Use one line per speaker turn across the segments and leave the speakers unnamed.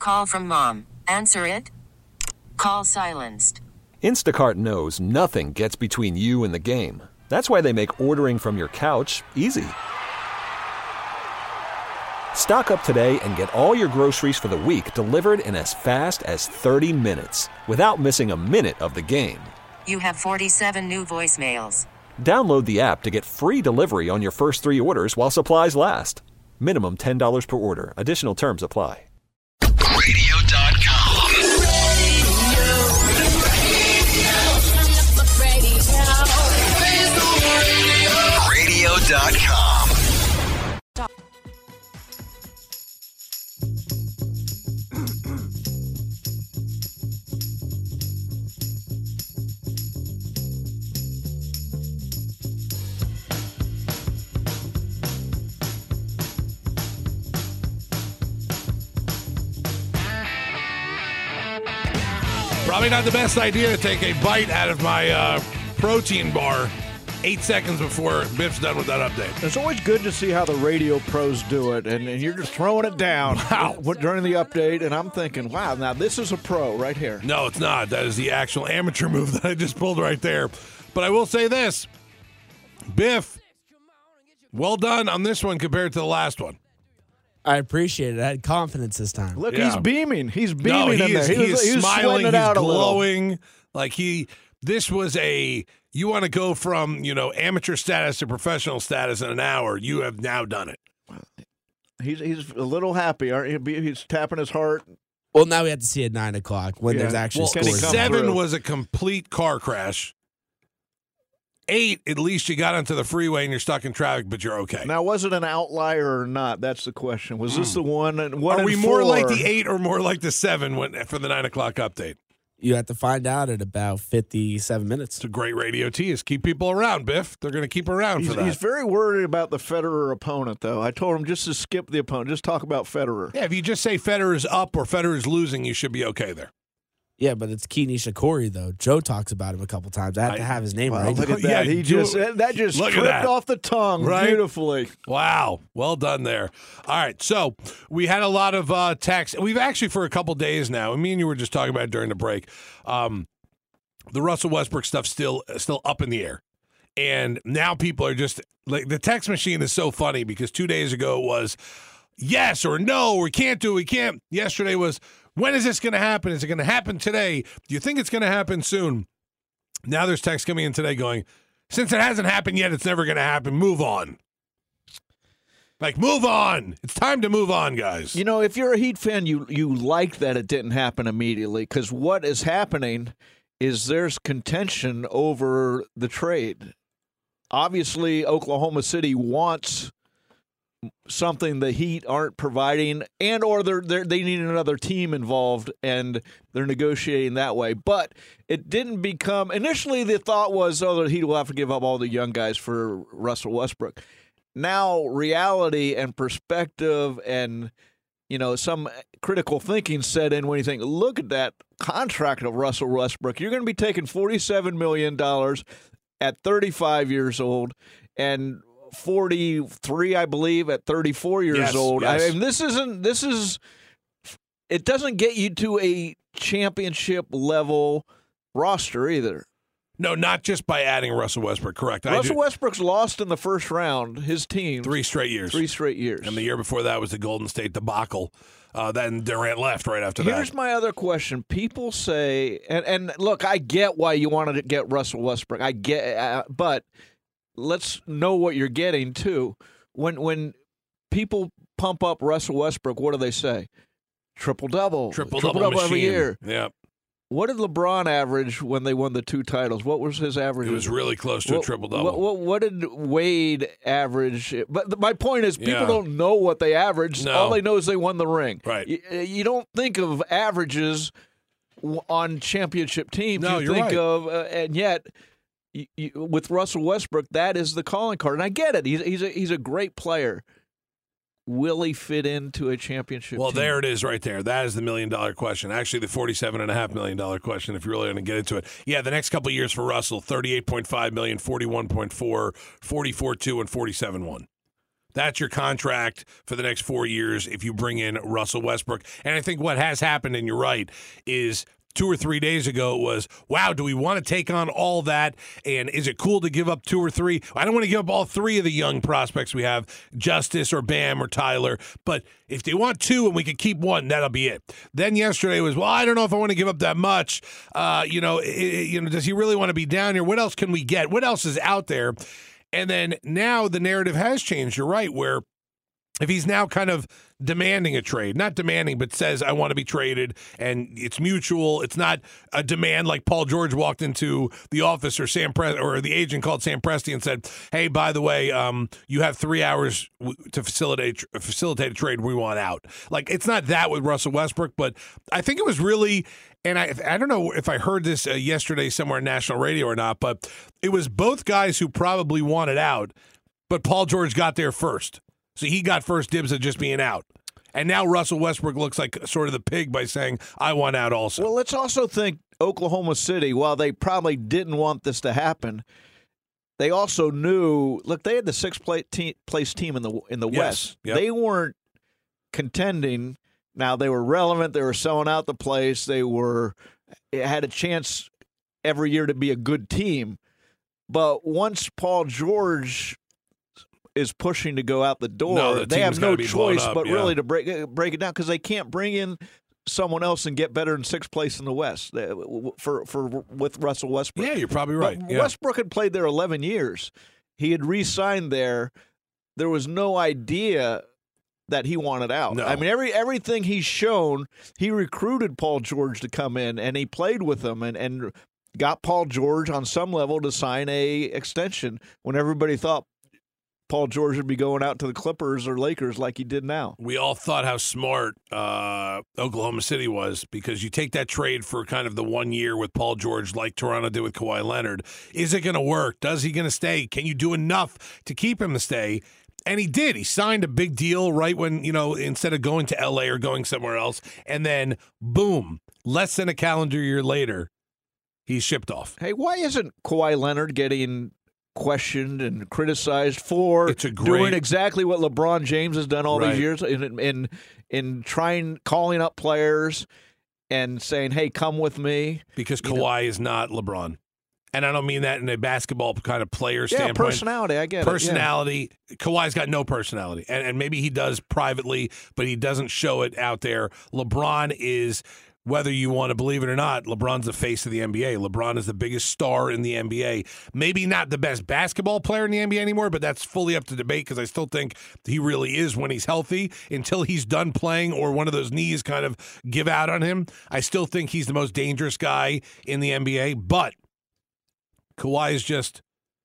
Call from mom. Answer it. Call silenced.
Instacart knows nothing gets between you and the game. That's why they make ordering from your couch easy. Stock up today and get all your groceries for the week delivered in as fast as 30 minutes without missing a minute of the game.
You have 47 new voicemails.
Download the app to get free delivery on your first 3 orders while supplies last. Minimum $10 per order. Additional terms apply.
Radio.com. Radio.com.
Probably not the best idea to take a bite out of my protein bar 8 seconds before Biff's done with that update.
It's always good to see how the radio pros do it, and you're just throwing it down during the update, and I'm thinking, wow, now this is a pro right here.
No, it's not. That is the actual amateur move that I just pulled right there. But I will say this, Biff, well done on this one compared to the last one.
I appreciate it. I had confidence this time.
Look,
Yeah.
he's beaming. He's
No,
beaming
he
in
is,
there.
he is smiling,
it
he's
out a little.
glowing. Like this was you want to go from, amateur status to professional status in an hour. You have now done it.
He's a little happy, aren't you? He's tapping his heart.
Well, now we have to see at 9 o'clock when there's actually
Well,
Can he
scores.
come
7
through?
was a complete car crash. 8, at least you got onto the freeway and you're stuck in traffic, but you're okay.
Now, was it an outlier or not? That's the question. Was this the one?
Are we more like the 8 or more like the 7 for the 9 o'clock update?
You have to find out at about 57 minutes.
It's a great radio tease. Keep people around, Biff. They're going to keep around for that.
He's very worried about the Federer opponent, though. I told him just to skip the opponent. Just talk about Federer.
Yeah, if you just say Federer's up or Federer's losing, you should be okay there.
Yeah, but it's Kei Nishikori, though. Joe talks about him a couple times. I have to have his name right.
Look at
Yeah,
that. That just
look at
tripped
that.
off the tongue
Right?
beautifully.
Wow. Well done there. All right. So we had a lot of text. We've actually, for a couple days now, and me and you were just talking about it during the break, the Russell Westbrook stuff still up in the air. And now people are just like, the text machine is so funny because 2 days ago it was yes or no, we can't do it, we can't. Yesterday was, when is this going to happen? Is it going to happen today? Do you think it's going to happen soon? Now there's text coming in today going, since it hasn't happened yet, it's never going to happen. Move on. Like, move on. It's time to move on, guys.
You know, if you're a Heat fan, you like that it didn't happen immediately because what is happening is there's contention over the trade. Obviously, Oklahoma City wants something the Heat aren't providing, and or they need another team involved, and they're negotiating that way. But it didn't become – initially the thought was, the Heat will have to give up all the young guys for Russell Westbrook. Now reality and perspective and, some critical thinking set in when you think, look at that contract of Russell Westbrook. You're going to be taking $47 million at 35 years old and 43, I believe, at 34 years old.
Yes.
I mean, it doesn't get you to a championship level roster either.
No, not just by adding Russell Westbrook, correct.
Russell Westbrook's lost in the first round, his team.
3 straight years.
3 straight years.
And the year before that was the Golden State debacle. Then Durant left right after that.
Here's my other question. People say, and look, I get why you wanted to get Russell Westbrook. I get, but let's know what you're getting too. When people pump up Russell Westbrook, what do they say? Triple-double.
Triple-double
every year.
Yeah.
What did LeBron average when they won the 2 titles? What was his average?
It was really close to a triple-double.
What did Wade average? But my point is, people don't know what they averaged.
No.
All they know is they won the ring.
Right.
You don't think of averages on championship teams.
No,
you
you're
think
right.
of, and yet with Russell Westbrook, that is the calling card. And I get it. He's a great player. Will he fit into a championship
Well,
team?
there it is right there. That is the $1 million question. Actually, the $47.5 million question, if you're really going to get into it. Yeah, the next couple of years for Russell, $38.5 million, $41.4, $44.2, and $47.1. That's your contract for the next 4 years if you bring in Russell Westbrook. And I think what has happened, and you're right, is 2 or 3 days ago it was, wow, do we want to take on all that? And is it cool to give up 2 or 3? I don't want to give up all 3 of the young prospects we have, Justice or Bam or Tyler. But if they want 2 and we could keep 1, that'll be it. Then yesterday was, well, I don't know if I want to give up that much. Does he really want to be down here? What else can we get? What else is out there? And then now the narrative has changed. You're right, where if he's now kind of demanding a trade, not demanding, but says, I want to be traded, and it's mutual. It's not a demand like Paul George walked into the office or or the agent called Sam Presti and said, hey, by the way, you have 3 hours to facilitate a trade we want out. Like, it's not that with Russell Westbrook, but I think it was really, and I don't know if I heard this yesterday somewhere on national radio or not, but it was both guys who probably wanted out, but Paul George got there first. So he got first dibs at just being out. And now Russell Westbrook looks like sort of the pig by saying, I want out also.
Well, let's also think Oklahoma City, while they probably didn't want this to happen, they also knew, look, they had the 6th place team in the West.
Yep.
They weren't contending. Now, they were relevant. They were selling out the place. They had a chance every year to be a good team. But once Paul George is pushing to go out the door, they have no choice but really to break it down, because they can't bring in someone else and get better in 6th place in the West with Russell Westbrook.
Yeah, you're probably right.
Yeah. Westbrook had played there 11 years. He had re-signed there. There was no idea that he wanted out.
No.
I mean, everything he's shown, he recruited Paul George to come in, and he played with him and got Paul George on some level to sign a extension when everybody thought Paul George would be going out to the Clippers or Lakers like he did now.
We all thought how smart Oklahoma City was, because you take that trade for kind of the 1 year with Paul George like Toronto did with Kawhi Leonard. Is it going to work? Does he going to stay? Can you do enough to keep him to stay? And he did. He signed a big deal right when, instead of going to L.A. or going somewhere else. And then, boom, less than a calendar year later, he's shipped off.
Hey, why isn't Kawhi Leonard getting questioned and criticized for doing exactly what LeBron James has done all these years in calling up players and saying, hey, come with me?
Because Kawhi is not LeBron. And I don't mean that in a basketball kind of player standpoint.
Personality, I get
personality. Yeah. Kawhi's got no personality. And maybe he does privately, but he doesn't show it out there. LeBron is, whether you want to believe it or not, LeBron's the face of the NBA. LeBron is the biggest star in the NBA. Maybe not the best basketball player in the NBA anymore, but that's fully up to debate, because I still think he really is when he's healthy. Until he's done playing or one of those knees kind of give out on him, I still think he's the most dangerous guy in the NBA. But Kawhi is just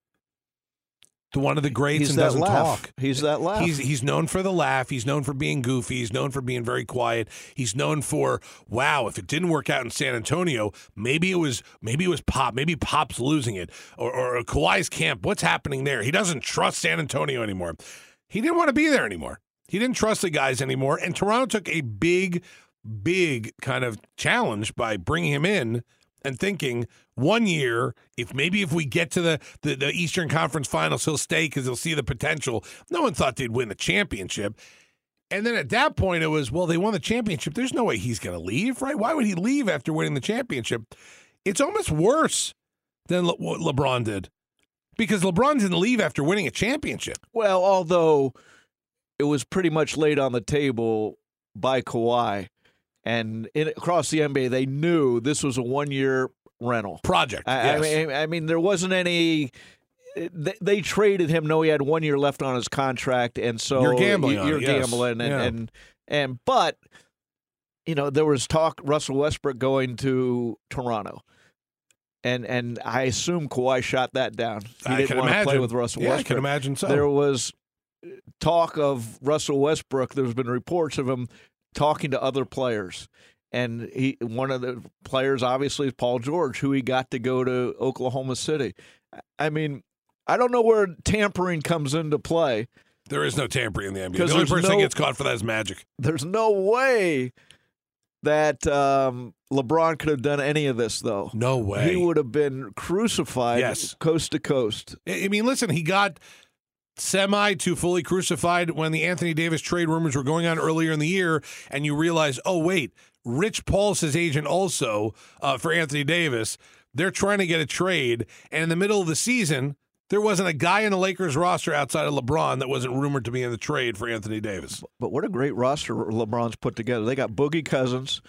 one of the greats and doesn't talk.
He's that laugh.
He's known for the laugh. He's known for being goofy. He's known for being very quiet. He's known for, wow, if it didn't work out in San Antonio, maybe it was Pop. Maybe Pop's losing it. Or Kawhi's camp. What's happening there? He doesn't trust San Antonio anymore. He didn't want to be there anymore. He didn't trust the guys anymore. And Toronto took a big, big kind of challenge by bringing him in and thinking 1 year, if we get to the Eastern Conference Finals, he'll stay because he'll see the potential. No one thought they'd win the championship. And then at that point, it was, well, they won the championship. There's no way he's going to leave, right? Why would he leave after winning the championship? It's almost worse than what LeBron did, because LeBron didn't leave after winning a championship.
Well, although it was pretty much laid on the table by Kawhi. And across the NBA, they knew this was a 1-year rental
project. Yes.
I mean, there wasn't any. They traded him. No, he had 1 year left on his contract, and so
you're gambling.
You're gambling, but there was talk Russell Westbrook going to Toronto, and I assume Kawhi shot that down. He didn't want to play with Russell Westbrook.
I can imagine so.
There was talk of Russell Westbrook. There's been reports of him talking to other players. And one of the players, obviously, is Paul George, who he got to go to Oklahoma City. I mean, I don't know where tampering comes into play.
There is no tampering in the NBA. The only person that gets caught for that is Magic.
There's no way that LeBron could have done any of this, though.
No way.
He would have been crucified coast to coast.
I mean, listen, he got semi to fully crucified when the Anthony Davis trade rumors were going on earlier in the year, and you realize, oh, wait, Rich Paul's his agent also for Anthony Davis. They're trying to get a trade, and in the middle of the season, there wasn't a guy in the Lakers roster outside of LeBron that wasn't rumored to be in the trade for Anthony Davis.
But what a great roster LeBron's put together. They got Boogie Cousins,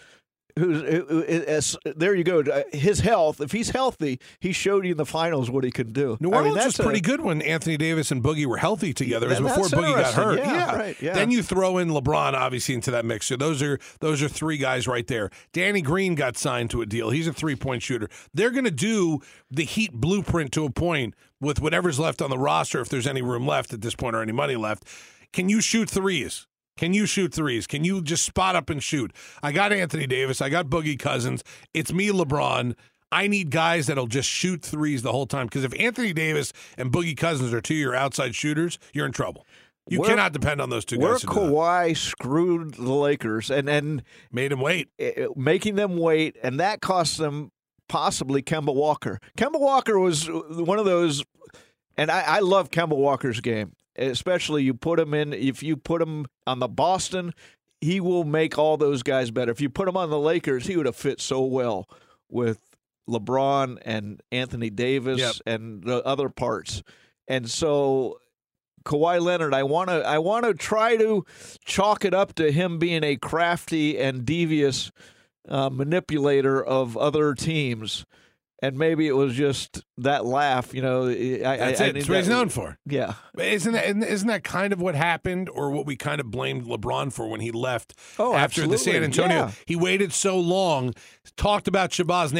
there you go. His health, if he's healthy, he showed you in the finals what he can do.
New Orleans was pretty good when Anthony Davis and Boogie were healthy together. It was before Boogie got hurt.
Yeah, right. Yeah.
Then you throw in LeBron, obviously, into that mix. So those are three guys right there. Danny Green got signed to a deal. He's a three-point shooter. They're going to do the Heat blueprint to a point with whatever's left on the roster, if there's any room left at this point or any money left. Can you shoot threes? Can you shoot threes? Can you just spot up and shoot? I got Anthony Davis. I got Boogie Cousins. It's me, LeBron. I need guys that'll just shoot threes the whole time. Because if Anthony Davis and Boogie Cousins are two of your outside shooters, you're in trouble. You cannot depend on those two guys.
Where Kawhi screwed the Lakers and
made them wait.
Making them wait, and that cost them possibly Kemba Walker. Kemba Walker was one of those, and I love Kemba Walker's game. Especially if you put him on the Boston, he will make all those guys better. If you put him on the Lakers, he would have fit so well with LeBron and Anthony Davis and the other parts. And so Kawhi Leonard, I want to try to chalk it up to him being a crafty and devious manipulator of other teams. And maybe it was just that laugh,
That's what he's known for.
Yeah,
isn't that kind of what happened, or what we kind of blamed LeBron for when he left after
absolutely.
the San Antonio?
Yeah.
He waited so long. Talked about Shabazz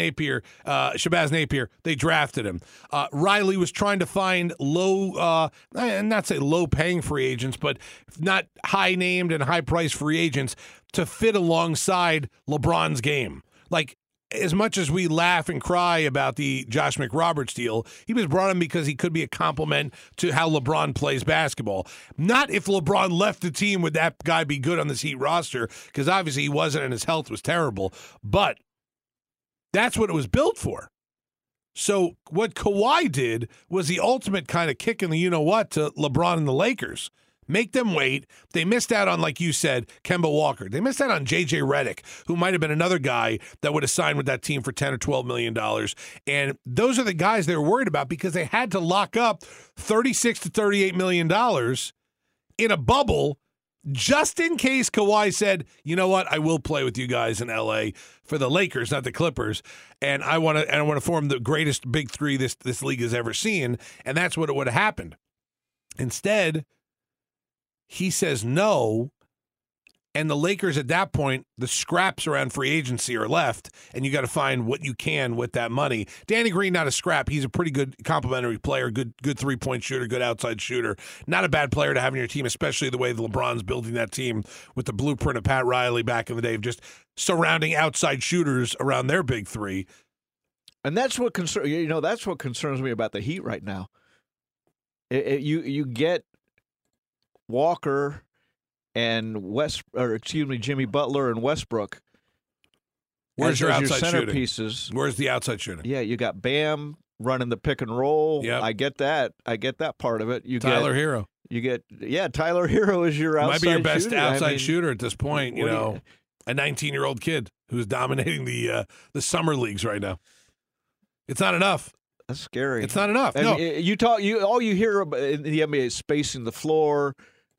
Napier. They drafted him. Riley was trying to find low paying free agents, but not high named and high priced free agents to fit alongside LeBron's game. Like, as much as we laugh and cry about the Josh McRoberts deal, he was brought in because he could be a compliment to how LeBron plays basketball. Not if LeBron left the team would that guy be good on this Heat roster, because obviously he wasn't and his health was terrible. But that's what it was built for. So what Kawhi did was the ultimate kind of kick in the you-know-what to LeBron and the Lakers. Make them wait. They missed out on, like you said, Kemba Walker. They missed out on J.J. Redick, who might have been another guy that would have signed with that team for $10 or $12 million. And those are the guys they were worried about because they had to lock up $36 to $38 million in a bubble just in case Kawhi said, you know what, I will play with you guys in L.A. for the Lakers, not the Clippers, and I want to form the greatest big three this league has ever seen, and that's what it would have happened. Instead, he says no, and the Lakers at that point, the scraps around free agency are left, and you got to find what you can with that money. Danny Green, not a scrap. He's a pretty good complimentary player, good three-point shooter, good outside shooter. Not a bad player to have in your team, especially the way LeBron's building that team with the blueprint of Pat Riley back in the day of just surrounding outside shooters around their big three.
And that's what concerns me about the Heat right now. You get Walker and Jimmy Butler and Westbrook.
Where's your outside shooting?
Centerpieces.
Where's the outside shooting?
Yeah, you got Bam running the pick and roll.
Yep.
I get that part of it.
Tyler Hero.
Tyler Hero is your outside shooter.
Might be your best outside shooter at this point.
a
19-year-old kid who's dominating the summer leagues right now. It's not enough.
That's scary.
It's not enough. No.
All you hear about in the NBA is spacing the floor,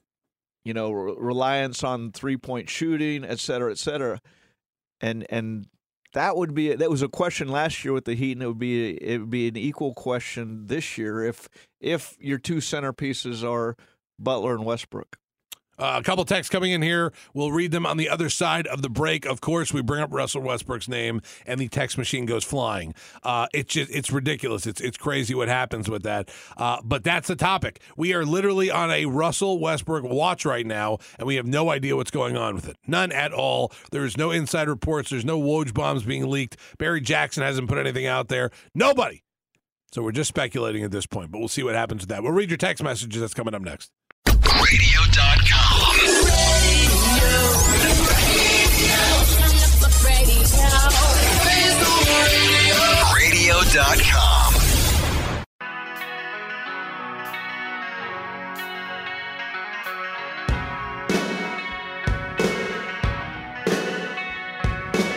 reliance on 3-point shooting, et cetera, et cetera. And that was a question last year with the Heat, and it would be an equal question this year if your two centerpieces are Butler and Westbrook.
A couple texts coming in here. We'll read them on the other side of the break. Of course, we bring up Russell Westbrook's name, and the text machine goes flying. It's ridiculous. It's crazy what happens with that. But that's the topic. We are literally on a Russell Westbrook watch right now, and we have no idea what's going on with it. None at all. There's no inside reports. There's no Woj bombs being leaked. Barry Jackson hasn't put anything out there. Nobody. So we're just speculating at this point, but we'll see what happens with that. We'll read your text messages. That's coming up next.
Radio.com. Radio.com.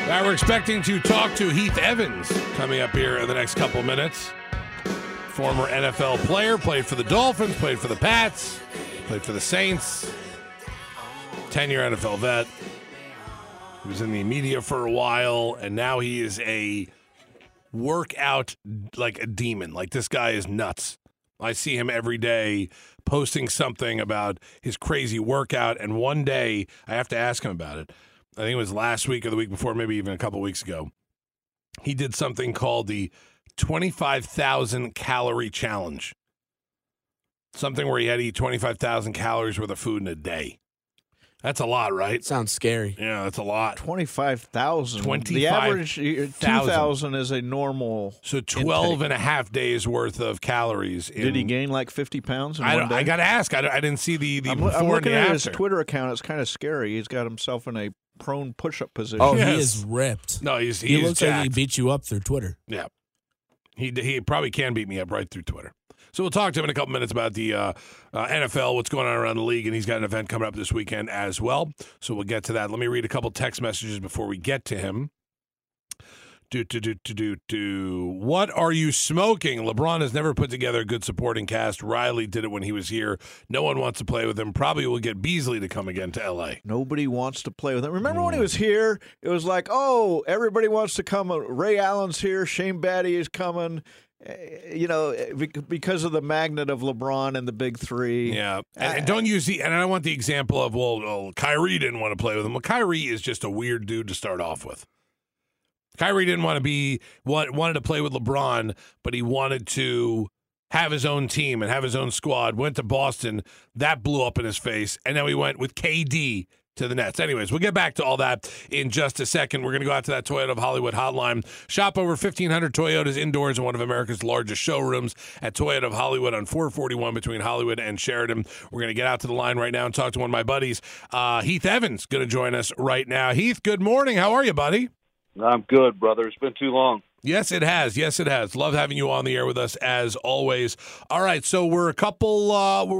Now we're expecting to talk to Heath Evans coming up here in the next couple minutes. Former NFL player, played for the Dolphins, played for the Pats, played for the Saints. 10-year NFL vet. He was in the media for a while, and now he is a workout like a demon. Like, this guy is nuts. I see him every day posting something about his crazy workout, and one day I have to ask him about it. I think it was last week or the week before, maybe even a couple weeks ago. He did something called the 25,000 calorie challenge. Something where he had to eat 25,000 calories worth of food in a day. That's a lot, right?
Sounds scary.
Yeah, that's a lot.
25,000.
25,000.
The average 2,000 is a normal.
So 12 and a half days worth of calories.
Did he gain like 50 pounds in one day?
I got to ask. I didn't see the
I'm
before and
looking
the
at
after.
his Twitter account. It's kind of scary. He's got himself in a prone push-up position.
Oh,
Yes.
he is ripped.
No, he
looks like he
jacked.
beat you up through Twitter.
Yeah. He probably can beat me up right through Twitter. So we'll talk to him in a couple minutes about the NFL, what's going on around the league, and he's got an event coming up this weekend as well. So we'll get to that. Let me read a couple text messages before we get to him. What are you smoking? LeBron has never put together a good supporting cast. Riley did it when he was here. No one wants to play with him. Probably will get Beasley to come again to L.A.
Nobody wants to play with him. Remember when he was here? It was like, oh, everybody wants to come. Ray Allen's here. Shane Batty is coming. Because of the magnet of LeBron and the big three.
Yeah, and don't use and I want the example of, well, Kyrie didn't want to play with him. Well, Kyrie is just a weird dude to start off with. Kyrie didn't wanted to play with LeBron, but he wanted to have his own team and have his own squad. Went to Boston, that blew up in his face, and then we went with KD to the Nets. Anyways, we'll get back to all that in just a second. We're going to go out to that Toyota of Hollywood hotline. Shop over 1,500 Toyotas indoors in one of America's largest showrooms at Toyota of Hollywood on 441 between Hollywood and Sheridan. We're going to get out to the line right now and talk to one of my buddies. Heath Evans going to join us right now. Heath, good morning. How are you, buddy?
I'm good, brother. It's been too long.
Yes, it has. Yes, it has. Love having you on the air with us as always. All right, so we're a couple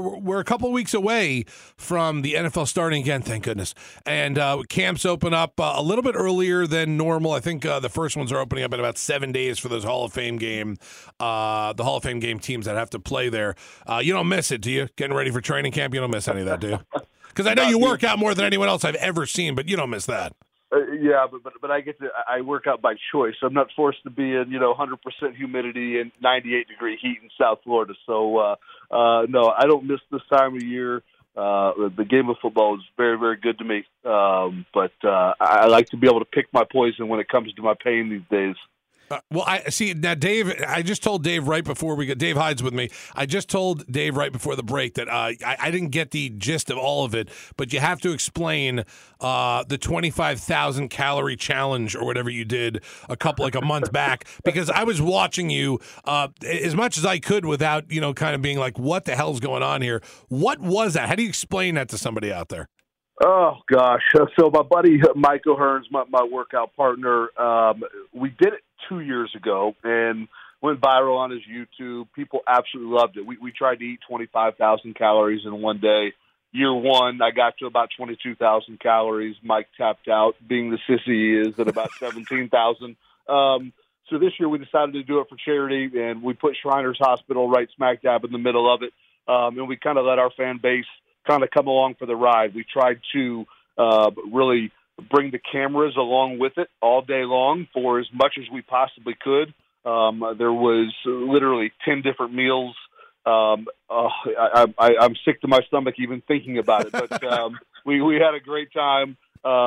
weeks away from the NFL starting again. Thank goodness. And camps open up a little bit earlier than normal. I think the first ones are opening up in about 7 days for those Hall of Fame game. The Hall of Fame game teams that have to play there. You don't miss it, do you? Getting ready for training camp, you don't miss any of that, do you? Because I know you work out more than anyone else I've ever seen, but you don't miss that.
Yeah, but I work out by choice. I'm not forced to be in 100% humidity and 98-degree heat in South Florida. So no, I don't miss this time of year. The game of football is very, very good to me. But I like to be able to pick my poison when it comes to my pain these days.
Well, I see now, Dave. I just told Dave right before we got Dave Hyde's with me. I just told Dave right before the break that I didn't get the gist of all of it, but you have to explain the 25,000 calorie challenge or whatever you did a month back, because I was watching you as much as I could without kind of being like, what the hell's going on here? What was that? How do you explain that to somebody out there?
Oh, gosh. So my buddy Mike O'Hearn's my workout partner. We did it 2 years ago and went viral on his YouTube. People absolutely loved it. We tried to eat 25,000 calories in one day. Year one, I got to about 22,000 calories. Mike tapped out, being the sissy he is, at about 17,000. So this year we decided to do it for charity, and we put Shriners Hospital right smack dab in the middle of it. And we kind of let our fan base kind of come along for the ride. We tried to really bring the cameras along with it all day long for as much as we possibly could. There was literally 10 different meals. I'm sick to my stomach even thinking about it, but we had a great time.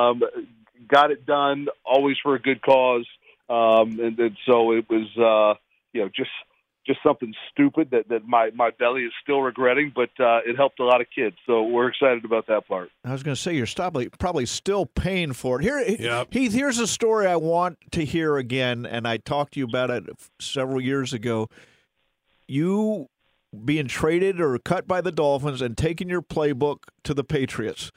Got it done, always for a good cause. And so it was, just something stupid that my belly is still regretting, but it helped a lot of kids. So we're excited about that part.
I was going to say, you're probably still paying for it.
Yep.
Heath, here's a story I want to hear again, and I talked to you about it several years ago. You being traded or cut by the Dolphins and taking your playbook to the Patriots.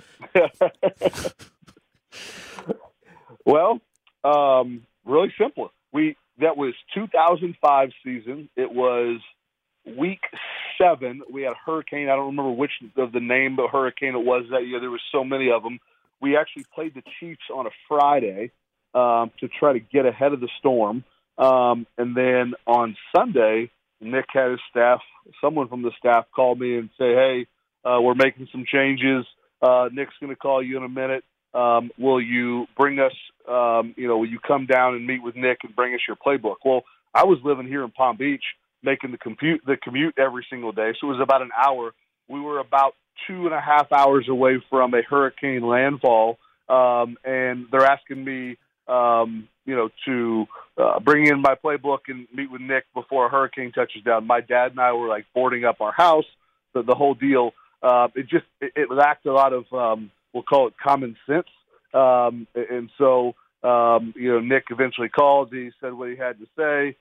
Well, really simple. That was 2005 season. It was week 7. We had a hurricane. I don't remember which of the name of hurricane it was that year. There were so many of them. We actually played the Chiefs on a Friday. to try to get ahead of the storm. And then on Sunday, Nick had his staff, someone from the staff called me and say, hey, we're making some changes. Nick's going to call you in a minute. Will you bring us, will you come down and meet with Nick and bring us your playbook? Well, I was living here in Palm Beach, making the commute every single day. So it was about an hour. We were about 2.5 hours away from a hurricane landfall. And they're asking me, to bring in my playbook and meet with Nick before a hurricane touches down. My dad and I were like boarding up our house, the whole deal. It lacked a lot of, we'll call it common sense. And so, Nick eventually called. He said what he had to say.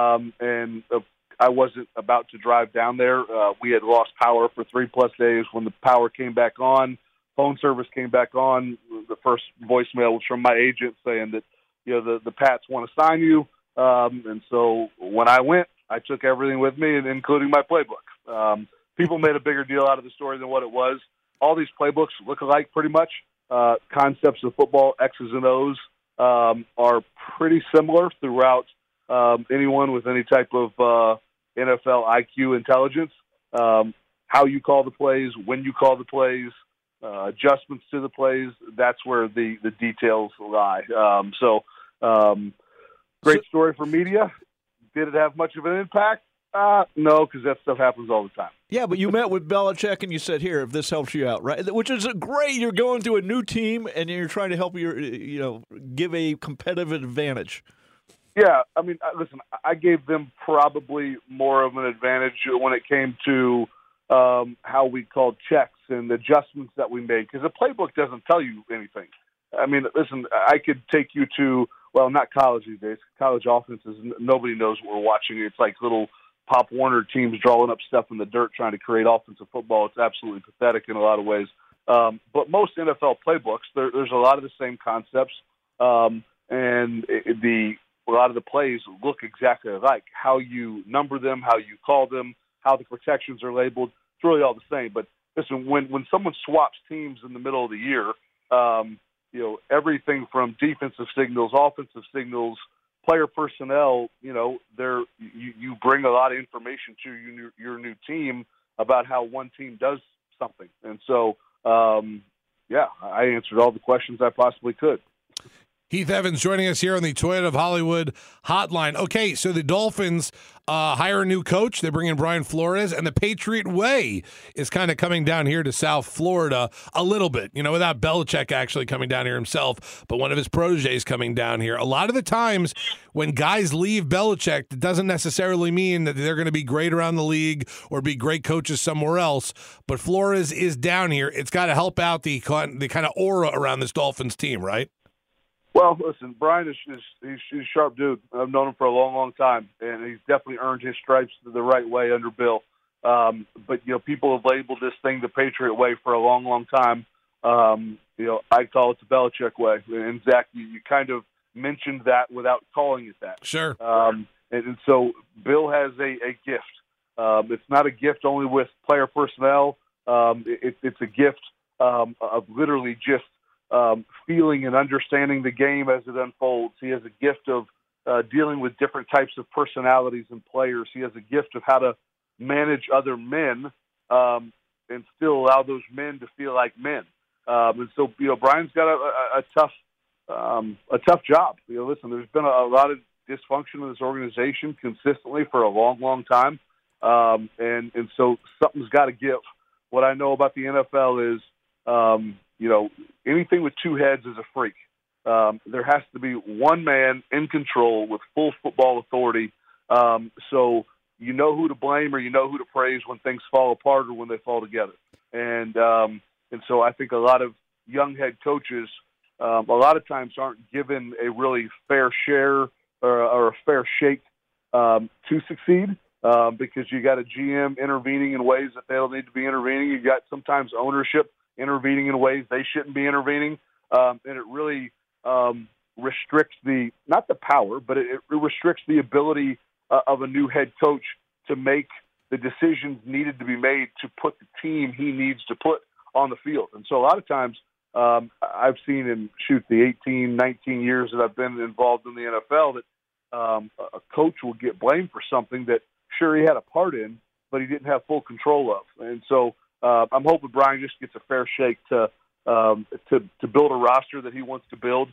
I wasn't about to drive down there. We had lost power for 3+ days. When the power came back on, phone service came back on. The first voicemail was from my agent saying that, the Pats want to sign you. And so when I went, I took everything with me, including my playbook. People made a bigger deal out of the story than what it was. All these playbooks look alike pretty much. Concepts of football, X's and O's, are pretty similar throughout anyone with any type of NFL IQ intelligence. How you call the plays, when you call the plays, adjustments to the plays, that's where the details lie. Great story for media. Did it have much of an impact? No, because that stuff happens all the time.
Yeah, but you met with Belichick and you said, here, if this helps you out, right? Which is great. You're going to a new team and you're trying to help give a competitive advantage.
Yeah, I mean, listen, I gave them probably more of an advantage when it came to how we called checks and adjustments that we made, because the playbook doesn't tell you anything. I mean, listen, I could take you to, well, not college these days. College offenses, nobody knows what we're watching. It's like little Pop Warner teams drawing up stuff in the dirt trying to create offensive football. It's absolutely pathetic in a lot of ways. But most NFL playbooks, there's a lot of the same concepts, and a lot of the plays look exactly alike. How you number them, how you call them, how the protections are labeled, it's really all the same. But listen, when someone swaps teams in the middle of the year, everything from defensive signals, offensive signals, player personnel, you bring a lot of information to your new team about how one team does something. And so, I answered all the questions I possibly could.
Heath Evans joining us here on the Toyota of Hollywood hotline. Okay, so the Dolphins hire a new coach. They bring in Brian Flores, and the Patriot Way is kind of coming down here to South Florida a little bit, without Belichick actually coming down here himself, but one of his proteges coming down here. A lot of the times when guys leave Belichick, it doesn't necessarily mean that they're going to be great around the league or be great coaches somewhere else, but Flores is down here. It's got to help out the kind of aura around this Dolphins team, right?
Well, listen, Brian he's a sharp dude. I've known him for a long, long time, and he's definitely earned his stripes the right way under Bill. But people have labeled this thing the Patriot Way for a long, long time. I call it the Belichick Way. And Zach, you kind of mentioned that without calling it that.
Sure.
And so Bill has a gift. It's not a gift only with player personnel. It's a gift of literally just feeling and understanding the game as it unfolds. He has a gift of dealing with different types of personalities and players. He has a gift of how to manage other men and still allow those men to feel like men. And so, Brian's got a tough job. Listen, there's been a lot of dysfunction in this organization consistently for a long, long time. And so something's got to give. What I know about the NFL is, anything with two heads is a freak. There has to be one man in control with full football authority. So you know who to blame or you know who to praise when things fall apart or when they fall together. And so I think a lot of young head coaches, a lot of times aren't given a really fair share or a fair shake to succeed. Because you got a GM intervening in ways that they don't need to be intervening. You got sometimes ownership intervening in ways they shouldn't be intervening. And it really restricts not the power, but it restricts the ability of a new head coach to make the decisions needed to be made to put the team he needs to put on the field. And so a lot of times I've seen in, the 18, 19 years that I've been involved in the NFL that a coach will get blamed for something that, sure, he had a part in, but he didn't have full control of. And so I'm hoping Brian just gets a fair shake to build a roster that he wants to build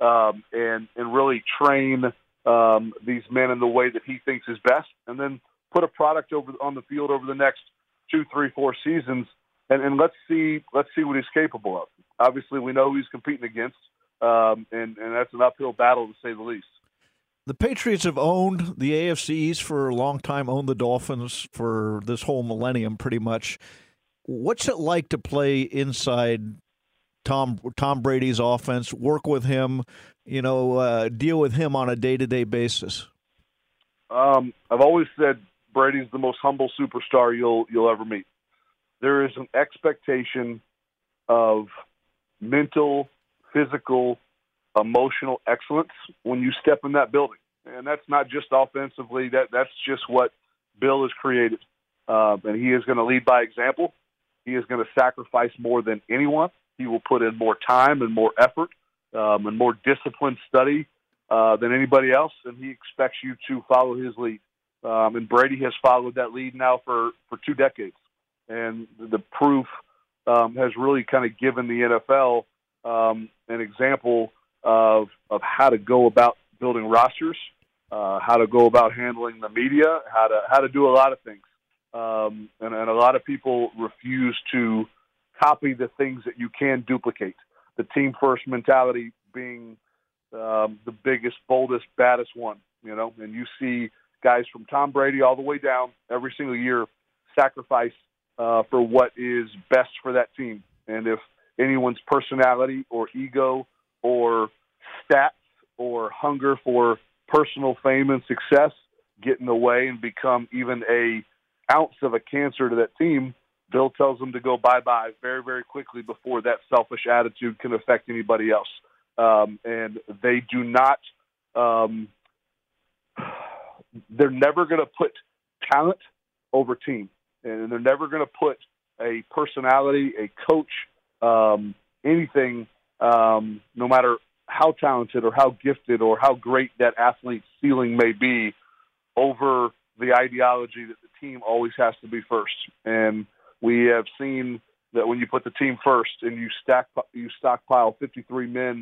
and really train these men in the way that he thinks is best, and then put a product on the field over the next 2, 3, 4 seasons, and let's see what he's capable of. Obviously, we know who he's competing against, and that's an uphill battle to say the least.
The Patriots have owned the AFC East for a long time, owned the Dolphins for this whole millennium pretty much. What's it like to play inside Tom Brady's offense, work with him, deal with him on a day-to-day basis?
I've always said Brady's the most humble superstar you'll ever meet. There is an expectation of mental, physical, emotional excellence when you step in that building. And that's not just offensively. That's just what Bill has created. And he is going to lead by example. He is going to sacrifice more than anyone. He will put in more time and more effort and more disciplined study than anybody else, and he expects you to follow his lead. And Brady has followed that lead now for 2 decades. And the proof has really kind of given the NFL an example of how to go about building rosters, how to go about handling the media, how to do a lot of things. And a lot of people refuse to copy the things that you can duplicate. The team-first mentality being the biggest, boldest, baddest one, And you see guys from Tom Brady all the way down every single year sacrifice for what is best for that team. And if anyone's personality or ego or stats or hunger for personal fame and success get in the way and become even a ounce of a cancer to that team, Bill tells them to go bye-bye very, very quickly before that selfish attitude can affect anybody else. And they do not they're never going to put talent over team. And they're never going to put a personality, a coach, anything, no matter how talented or how gifted or how great that athlete's ceiling may be, over the ideology that the team always has to be first. And we have seen that when you put the team first and you stockpile 53 men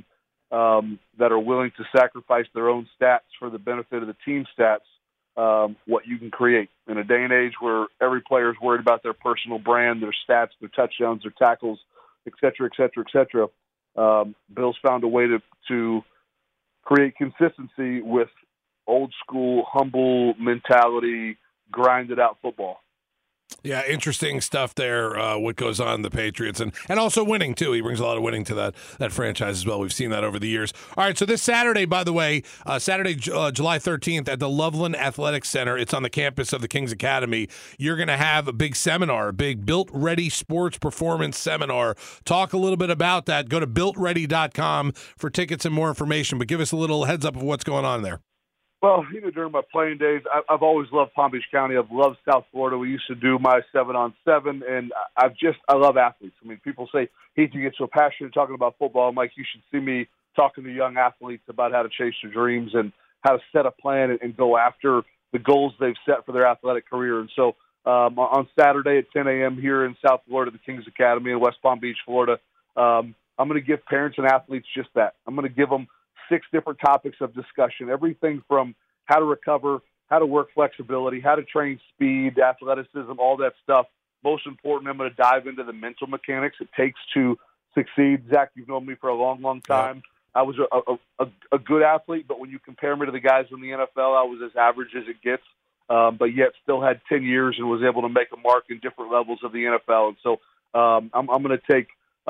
that are willing to sacrifice their own stats for the benefit of the team stats, what you can create in a day and age where every player is worried about their personal brand, their stats, their touchdowns, their tackles, et cetera, et cetera, et cetera. Bill's found a way to create consistency with old school, humble mentality, grinded out football.
Yeah, interesting stuff there, what goes on in the Patriots. And also winning, too. He brings a lot of winning to that franchise as well. We've seen that over the years. All right, so this Saturday, by the way, Saturday, July 13th at the Loveland Athletic Center, it's on the campus of the Kings Academy. You're going to have a big seminar, a big Built Ready Sports Performance Seminar. Talk a little bit about that. Go to BuiltReady.com for tickets and more information, but give us a little heads up of what's going on there.
Well, during my playing days, I've always loved Palm Beach County. I've loved South Florida. We used to do my 7-on-7, and I love athletes. I mean, people say, Heath, you get so passionate talking about football. I'm like, you should see me talking to young athletes about how to chase their dreams and how to set a plan and go after the goals they've set for their athletic career. And so on Saturday at 10 a.m. here in South Florida, the Kings Academy in West Palm Beach, Florida, I'm going to give parents and athletes just that. I'm going to give them 6 different topics of discussion, everything from how to recover, how to work flexibility, how to train speed, athleticism, all that stuff. Most important, I'm going to dive into the mental mechanics it takes to succeed. Zach, you've known me for a long, long time. I was a good athlete, but when you compare me to the guys in the NFL, I was as average as it gets, but yet still had 10 years and was able to make a mark in different levels of the NFL. And so I'm going to take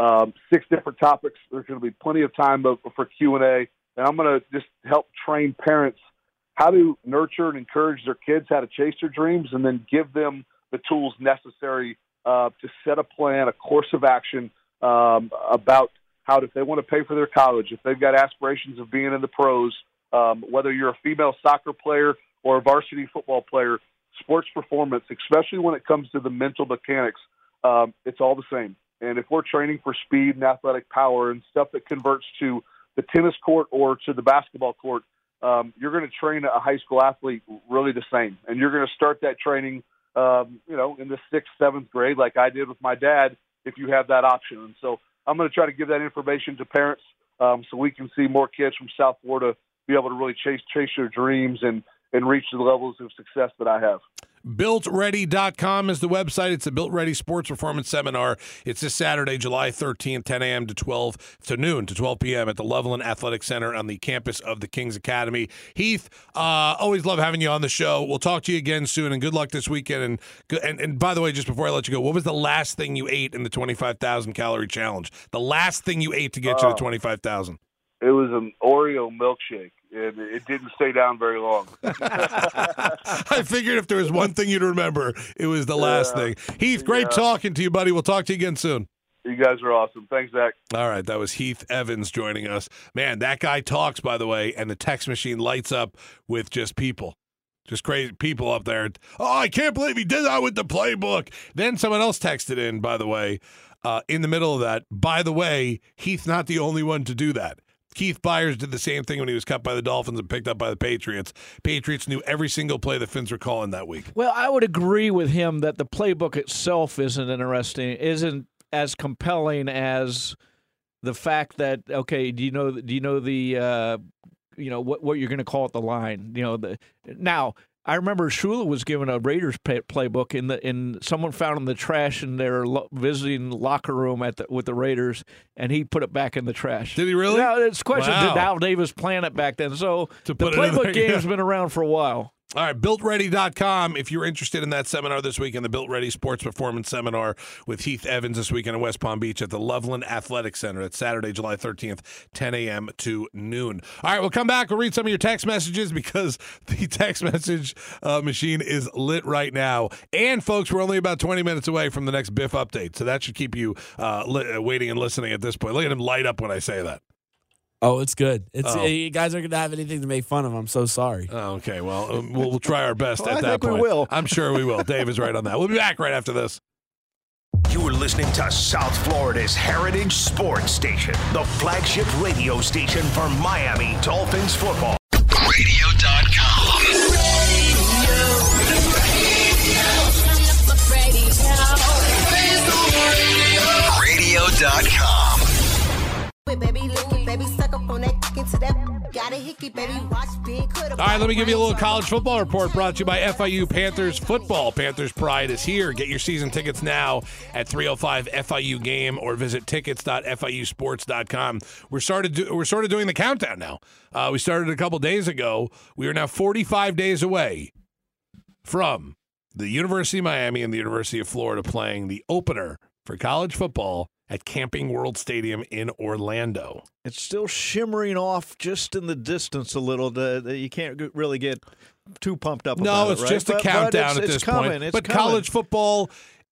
6 different topics. There's going to be plenty of time for Q&A. And I'm going to just help train parents how to nurture and encourage their kids, how to chase their dreams, and then give them the tools necessary to set a plan, a course of action about how, if they want to pay for their college, if they've got aspirations of being in the pros, whether you're a female soccer player or a varsity football player, sports performance, especially when it comes to the mental mechanics, it's all the same. And if we're training for speed and athletic power and stuff that converts to the tennis court or to the basketball court, you're going to train a high school athlete really the same. And you're going to start that training, in the 6th, 7th grade, like I did with my dad, if you have that option. And so I'm going to try to give that information to parents so we can see more kids from South Florida be able to really chase their dreams and reach the levels of success that I have.
BuiltReady.com is the website. It's a Built Ready Sports Performance Seminar. It's this Saturday, July 13th, 10 a.m. to 12 p.m. at the Loveland Athletic Center on the campus of the Kings Academy. Heath, always love having you on the show. We'll talk to you again soon, and good luck this weekend. And by the way, just before I let you go, what was the last thing you ate in the 25,000-calorie challenge? The last thing you ate to get you to 25,000?
It was an Oreo milkshake, and it didn't stay down very long.
I figured if there was one thing you'd remember, it was the last thing. Heath, great talking to you, buddy. We'll talk to you again soon.
You guys are awesome. Thanks, Zach.
All right, that was Heath Evans joining us. Man, that guy talks, by the way, and the text machine lights up with just people. Just crazy people up there. Oh, I can't believe he did that with the playbook. Then someone else texted in, by the way, in the middle of that. By the way, Heath's not the only one to do that. Keith Byers did the same thing when he was cut by the Dolphins and picked up by the Patriots. Patriots knew every single play the Finns were calling that week.
Well, I would agree with him that the playbook itself isn't as compelling as the fact that, okay, do you know the what you're going to call it, the line, now. I remember Shula was given a Raiders playbook in someone found in the trash in their visiting locker room with the Raiders, and he put it back in the trash.
Did he really?
Now it's a question:
Wow.
Did Al Davis plan it back then? So the playbook game's been around for a while.
All right, BuiltReady.com. If you're interested in that seminar this weekend, the Built Ready Sports Performance Seminar with Heath Evans this weekend in West Palm Beach at the Loveland Athletic Center. It's Saturday, July 13th, 10 a.m. to noon. All right, we'll come back. We'll read some of your text messages because the text message machine is lit right now. And, folks, we're only about 20 minutes away from the next Biff update, so that should keep you waiting and listening at this point. Look at him light up when I say that.
Oh, it's good. You guys aren't going to have anything to make fun of. I'm so sorry.
Oh, okay, well, we'll try our best at that
I think
point.
we will.
I'm sure we will. Dave is right on that. We'll be back right after this.
You are listening to South Florida's Heritage Sports Station, the flagship radio station for Miami Dolphins football. Radio.com. Radio.com.
All right, let me give you a little college football report brought to you by FIU Panthers football. Panthers Pride is here. Get your season tickets now at 305 FIU Game or visit tickets.fiusports.com. We're sort of doing the countdown now. We started a couple days ago. We are now 45 days away from the University of Miami and the University of Florida playing the opener for college football at Camping World Stadium in Orlando.
It's still shimmering off just in the distance a little. You can't really get too pumped up about it,
No, it's just a countdown at this point. But college football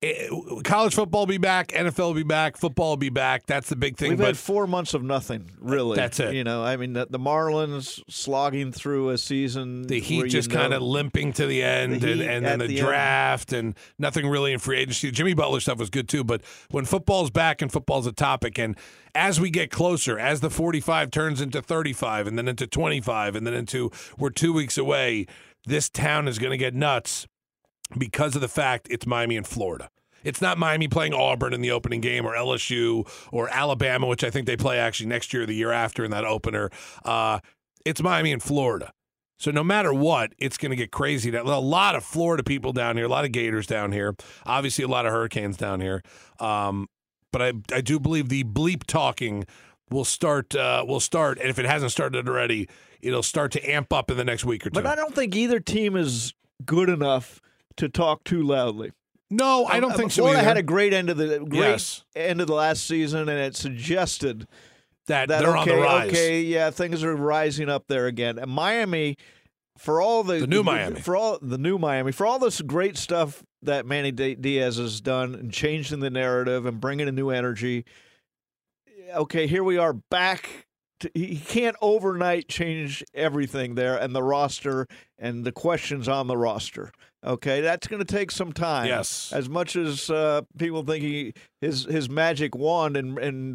will be back, NFL will be back, football will be back. That's the big thing.
We've had 4 months of nothing, really.
That's it.
The Marlins slogging through a season.
The Heat just kind of limping to the end, and then the draft, and nothing really in free agency. Jimmy Butler stuff was good too, but when football's back and football's a topic, and as we get closer, as the 45 turns into 35, and then into 25, and then into we're 2 weeks away, this town is going to get nuts because of the fact it's Miami and Florida. It's not Miami playing Auburn in the opening game or LSU or Alabama, which I think they play actually next year or the year after in that opener. It's Miami and Florida. So no matter what, it's going to get crazy. A lot of Florida people down here, a lot of Gators down here, obviously a lot of Hurricanes down here. But I do believe the bleep talking will start, and if it hasn't started already, it'll start to amp up in the next week or two.
But I don't think either team is good enough to talk too loudly.
No, I don't think so
Florida
either.
had a great end of the last season, and it suggested
that they're on the rise.
Okay, yeah, things are rising up there again. And Miami, for all the
new Miami,
for all this great stuff that Manny Diaz has done and changing the narrative and bringing a new energy. Okay, here we are back he can't overnight change everything there and the roster and the questions on the roster. Okay, that's going to take some time.
Yes.
As much as people think his magic wand and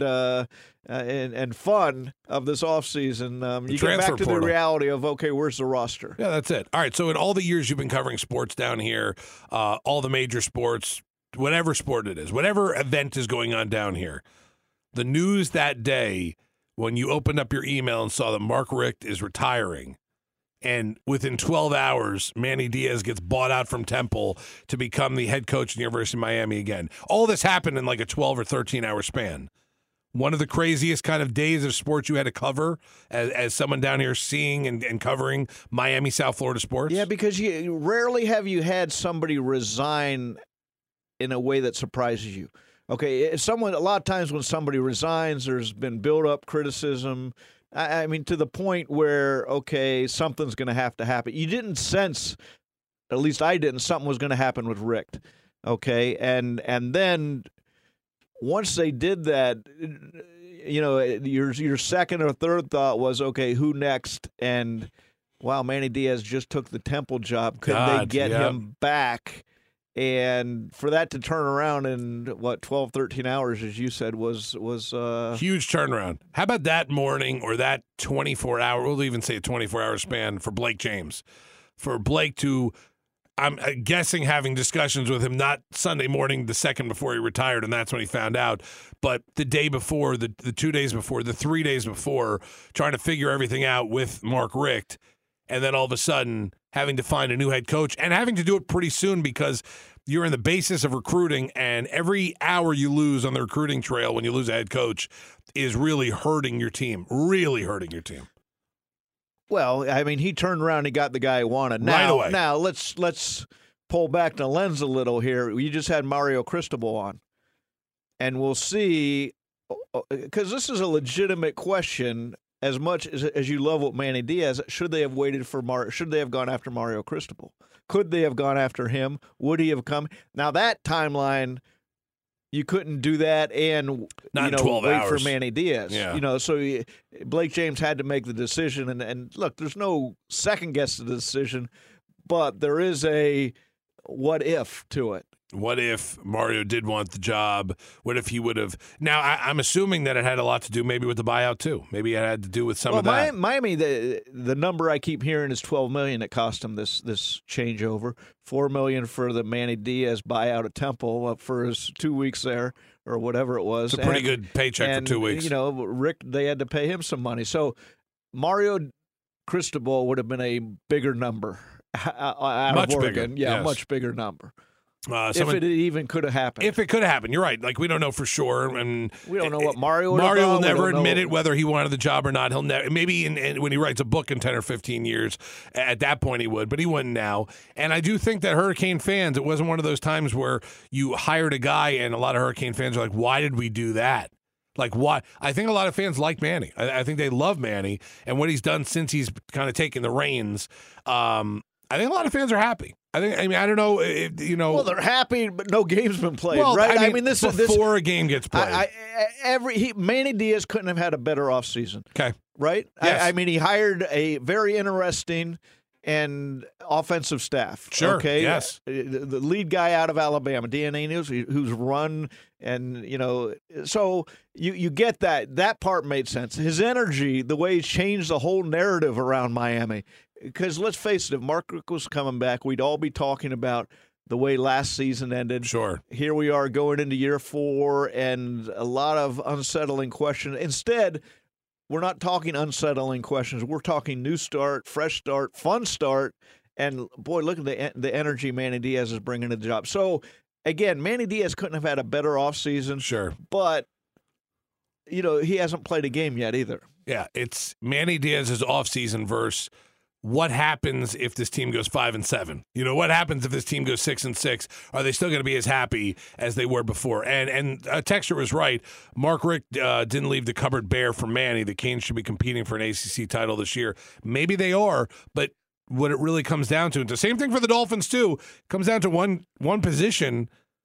fun of this offseason, you get back to the reality of, okay, where's the roster?
Yeah, that's it. All right, so in all the years you've been covering sports down here, all the major sports, whatever sport it is, whatever event is going on down here, the news that day when you opened up your email and saw that Mark Richt is retiring, and within 12 hours, Manny Diaz gets bought out from Temple to become the head coach at the University of Miami again. All this happened in like a 12 or 13-hour span. One of the craziest kind of days of sports you had to cover as someone down here seeing and covering Miami, South Florida sports?
Yeah, because rarely have you had somebody resign in a way that surprises you. Okay, a lot of times when somebody resigns, there's been built-up criticism. I mean, to the point where, okay, something's going to have to happen. You didn't sense, at least I didn't, something was going to happen with Richt. Okay, and then once they did that, your second or third thought was, okay, who next? And wow, Manny Diaz just took the Temple job. Could they get him back? And for that to turn around in, 12, 13 hours, as you said, was
huge turnaround. How about that morning or that 24-hour, we'll even say a 24-hour span for Blake James? For Blake to, I'm guessing, having discussions with him, not Sunday morning, the second before he retired, and that's when he found out, but the day before, the 2 days before, the 3 days before, trying to figure everything out with Mark Richt, and then all of a sudden having to find a new head coach and having to do it pretty soon because you're in the basis of recruiting, and every hour you lose on the recruiting trail when you lose a head coach is really hurting your team,
Well, I mean, he turned around and he got the guy he wanted.
Right away.
Now, let's pull back the lens a little here. You just had Mario Cristobal on, and we'll see, because this is a legitimate question. As much as you love what Manny Diaz, should they have waited for should they have gone after Mario Cristobal? Could they have gone after him? Would he have come? Now that timeline, you couldn't do that and
Not 12
wait
hours.
for Manny Diaz.
Yeah.
So Blake James had to make the decision, and look, there's no second guess to the decision, but there is a what if to it.
What if Mario did want the job? What if he would have? Now, I'm assuming that it had a lot to do maybe with the buyout, too. Maybe it had to do with some of that.
Miami, the number I keep hearing is $12 million it cost him this changeover. $4 million for the Manny Diaz buyout at Temple for his 2 weeks there or whatever it was.
It's a pretty good paycheck for 2 weeks.
Rick, they had to pay him some money. So Mario Cristobal would have been a bigger number out
Much
of Oregon.
bigger, yes.
Much bigger number.
If
it even could have happened.
If it could have happened, you're right. Like, we don't know for sure, and
we don't know what Mario would
Mario
have
will
done.
never admit it whether he wanted the job or not. He'll never. Maybe when he writes a book in 10 or 15 years, at that point he would, but he wouldn't now. And I do think that Hurricane fans, it wasn't one of those times where you hired a guy and a lot of Hurricane fans are like, "Why did we do that?" Like, why? I think a lot of fans like Manny. I think they love Manny and what he's done since he's kind of taken the reins. I think a lot of fans are happy. I don't know if,
Well, they're happy, but no game's been played,
well,
right?
I mean, this before a game gets played.
Manny Diaz couldn't have had a better offseason.
Okay.
Right?
Yes.
He hired a very interesting and offensive staff.
Sure.
Okay.
Yes.
The lead guy out of Alabama, DNA News, who's run, and so you get that. That part made sense. His energy, the way he changed the whole narrative around Miami. Because let's face it, if Mark Richt was coming back, we'd all be talking about the way last season ended.
Sure.
Here we are going into year 4 and a lot of unsettling questions. Instead, we're not talking unsettling questions. We're talking new start, fresh start, fun start. And, boy, look at the energy Manny Diaz is bringing to the job. So, again, Manny Diaz couldn't have had a better offseason.
Sure.
But, he hasn't played a game yet either.
Yeah, it's Manny Diaz's offseason versus what happens if this team goes 5-7? What happens if this team goes 6-6? Are they still going to be as happy as they were before? And Texter was right. Mark Richt didn't leave the cupboard bare for Manny. The Canes should be competing for an ACC title this year. Maybe they are, but what it really comes down to, it's the same thing for the Dolphins too, comes down to one position.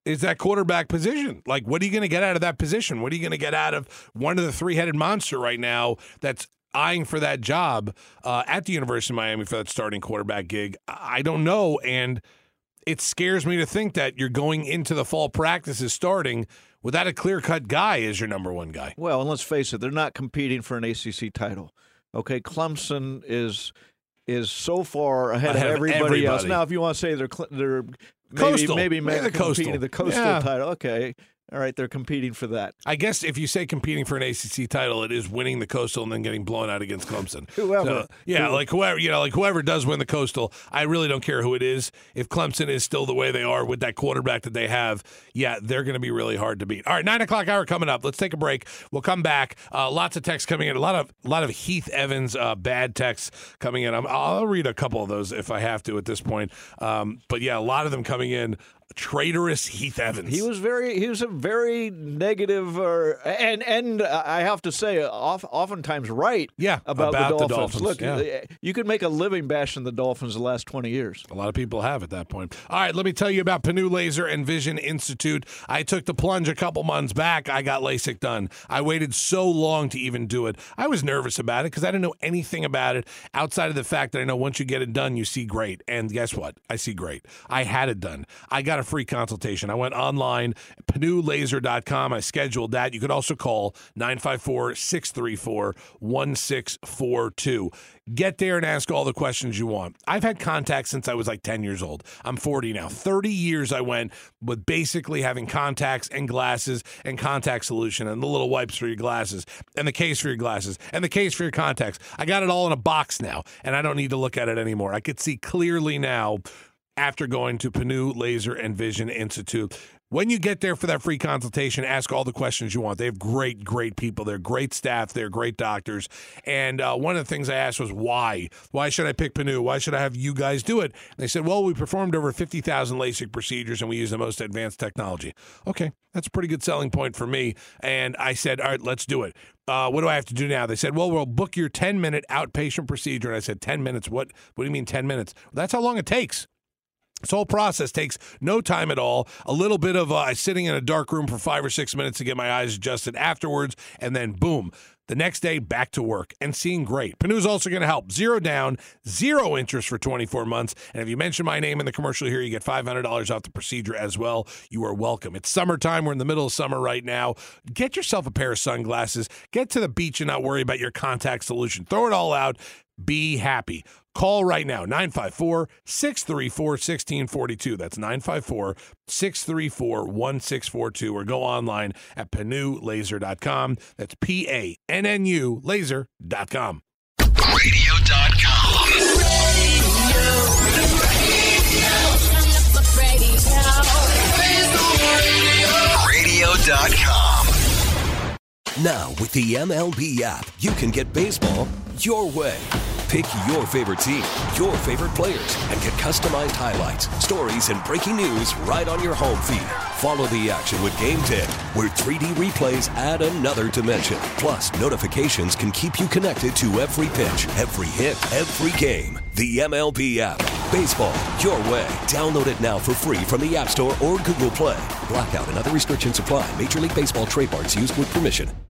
is that quarterback position. Like, what are you going to get out of that position? What are you going to get out of one of the three-headed monster right now that's eyeing for that job at the University of Miami for that starting quarterback gig? I don't know, and it scares me to think that you're going into the fall practices starting without a clear-cut guy as your number one guy.
Well, and let's face it, they're not competing for an ACC title. Okay, Clemson is so far ahead of everybody else. Now, if you want to say they're
Coastal.
maybe
the
competing the Coastal
Yeah.
title, okay. All right, they're competing for that.
I guess if you say competing for an ACC title, it is winning the Coastal and then getting blown out against Clemson.
Whoever.
Whoever does win the Coastal, I really don't care who it is. If Clemson is still the way they are with that quarterback that they have, yeah, they're going to be really hard to beat. All right, 9 o'clock hour coming up. Let's take a break. We'll come back. Lots of texts coming in. A lot of Heath Evans bad texts coming in. I'll read a couple of those if I have to at this point. But yeah, a lot of them coming in. Traitorous Heath Evans.
He was a very negative, and I have to say, oftentimes right.
Yeah,
about the Dolphins. Look,
yeah.
you could make a living bashing the Dolphins the last 20 years.
A lot of people have at that point. All right, let me tell you about Panu Laser and Vision Institute. I took the plunge a couple months back. I got LASIK done. I waited so long to even do it. I was nervous about it because I didn't know anything about it outside of the fact that I know once you get it done, you see great. And guess what? I see great. I had it done. I got a free consultation. I went online, PanuLaser.com. I scheduled that. You could also call 954-634-1642. Get there and ask all the questions you want. I've had contacts since I was like 10 years old. I'm 40 now. 30 years I went with basically having contacts and glasses and contact solution and the little wipes for your glasses and the case for your glasses and the case for your contacts. I got it all in a box now, and I don't need to look at it anymore. I could see clearly now after going to Panu Laser and Vision Institute. When you get there for that free consultation, ask all the questions you want. They have great, great people. They're great staff. They're great doctors. And one of the things I asked was, why? Why should I pick Panu? Why should I have you guys do it? And they said, well, we performed over 50,000 LASIK procedures, and we use the most advanced technology. Okay, that's a pretty good selling point for me. And I said, all right, let's do it. What do I have to do now? They said, well, we'll book your 10-minute outpatient procedure. And I said, 10 minutes? What do you mean 10 minutes? Well, that's how long it takes. This whole process takes no time at all. A little bit of sitting in a dark room for 5 or 6 minutes to get my eyes adjusted afterwards, and then boom, the next day back to work and seeing great. Panu's also going to help. 0 down, 0 interest for 24 months. And if you mention my name in the commercial here, you get $500 off the procedure as well. You are welcome. It's summertime. We're in the middle of summer right now. Get yourself a pair of sunglasses. Get to the beach and not worry about your contact solution. Throw it all out. Be happy. Call right now, 954-634-1642. That's 954-634-1642. Or go online at PanuLaser.com. That's PANNU laser.com.
Radio.com. Radio.com. Now, with the MLB app, you can get baseball your way. Pick your favorite team, your favorite players, and get customized highlights, stories, and breaking news right on your home feed. Follow the action with Game 10, where 3D replays add another dimension. Plus, notifications can keep you connected to every pitch, every hit, every game. The MLB app. Baseball your way. Download it now for free from the App Store or Google Play. Blackout and other restrictions apply. Major League Baseball trademarks used with permission.